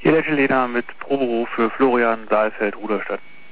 Hier der Lena mit Proberuf für Florian Saalfeld, Ruderstadt.